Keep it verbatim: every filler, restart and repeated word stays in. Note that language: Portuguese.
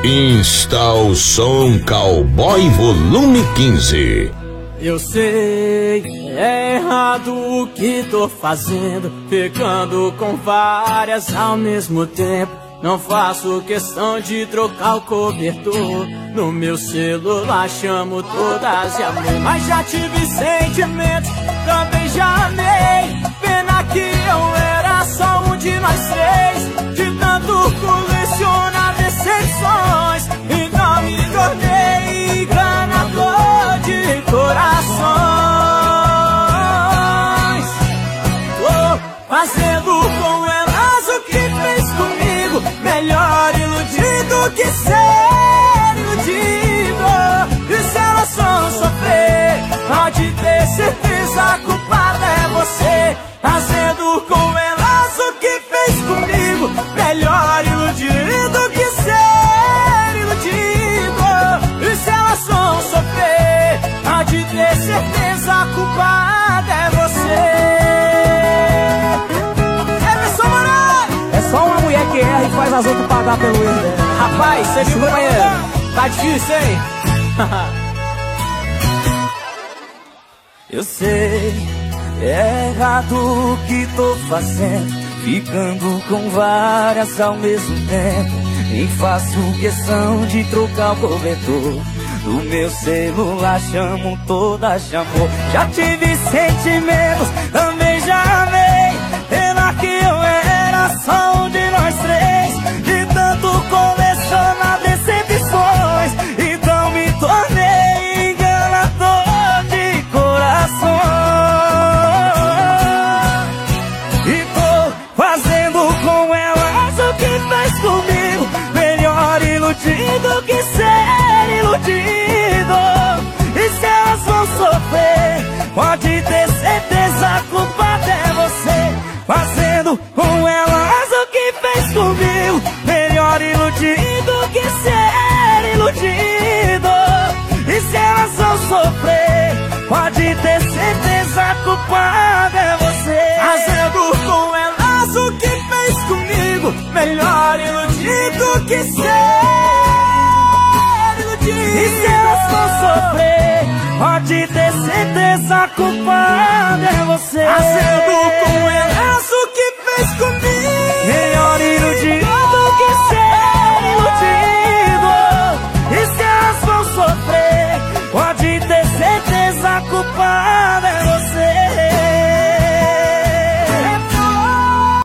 Insta o som Cowboy Volume quinze. Eu sei, é errado o que tô fazendo, ficando com várias ao mesmo tempo. Não faço questão de trocar o cobertor, no meu celular chamo todas de amor. Mas já tive sentimentos, também já amei. Pena que eu era só um de nós três, de tanto colecionar decepções. Então me tornei enganador de corações. Tô fazendo com elas o que fez comigo, melhor iludido que ser iludido. E se elas vão sofrer, pode ter certeza, a culpada é você. Fazendo com elas o que fez comigo, melhor iludido que ser iludido. E se elas vão sofrer, pode ter certeza, a culpada é você. É só uma mulher que erra e faz as outras pagar pelo erro dela. Rapaz, você viu, companheiro? Tá difícil, hein? Eu sei, é errado o que tô fazendo, ficando com várias ao mesmo tempo. Nem faço questão de trocar o cobertor, no meu celular chamo toda de amor. Já tive sentimentos, também já amei. Pena que eu era só um de nós três, de tanto colecionar decepções. Então me tornei enganador de corações. E tô fazendo com elas o que fez comigo, melhor iludido que ser iludido. E se elas vão sofrer, pode ter certeza, a culpada é você. Fazendo com elas o que fez comigo, melhor iludido que ser iludido. E se elas vão sofrer, pode ter certeza, a culpada é você. Fazendo com elas o que fez comigo, melhor iludido que ser iludido. E se elas vão sofrer, pode ter certeza, a culpada é você. Fazendo com elas o que fez comigo,